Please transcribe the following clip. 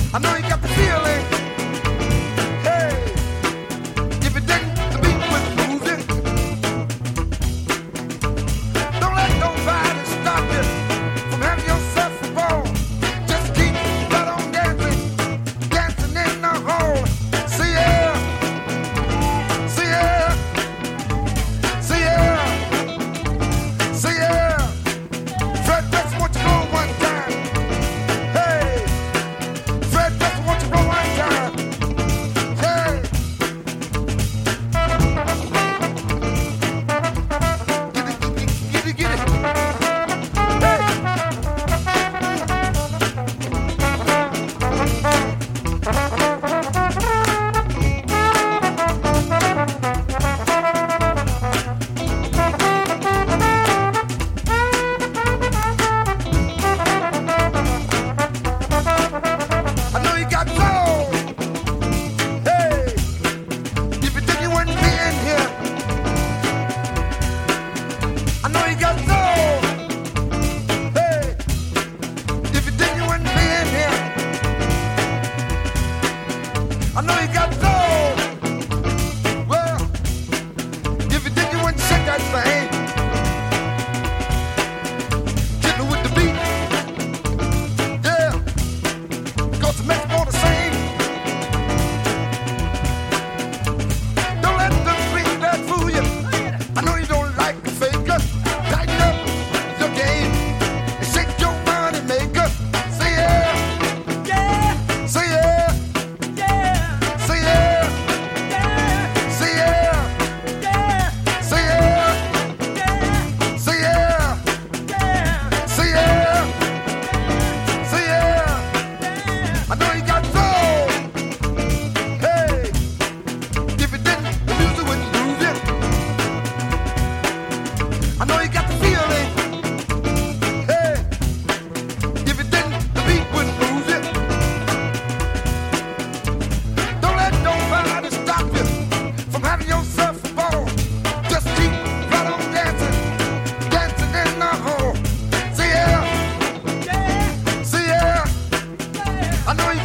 I know you got the feeling. Hey, if you didn't, the beat was moving. Don't let nobody stop you from having yourself a ball. Just keep right on dancing, dancing in the hall. See ya, see ya, see ya, see ya. Fred Bex, won't you go one time? Hey, Fred Bex, won't you go one time? Hey, get it, get it. Hey. I know you got soul. Hey, if you think you wouldn't be in here, I know you got soul. Hey, if you think you wouldn't be in here, I know you got soul. Well, if you think you wouldn't shake that thing, get me with the beat. Yeah. Cause it makes me wanna sing. Don't let them dreams that fool you. I know you don't like the faker. Tighten up your game and shake your money maker. Say yeah, yeah. Say yeah, yeah. Say yeah, yeah. Say yeah, yeah. Say yeah, yeah. Say yeah, yeah. Say yeah, say yeah. I know you got soul. Hey, if you didn't, the music wouldn't move you. I know you got the feeling. Hey, if you didn't, the beat wouldn't move you. Don't let nobody stop you from having yourself a ball. Just keep right on dancing, dancing in the hall. See yeah, yeah. See yeah. I know you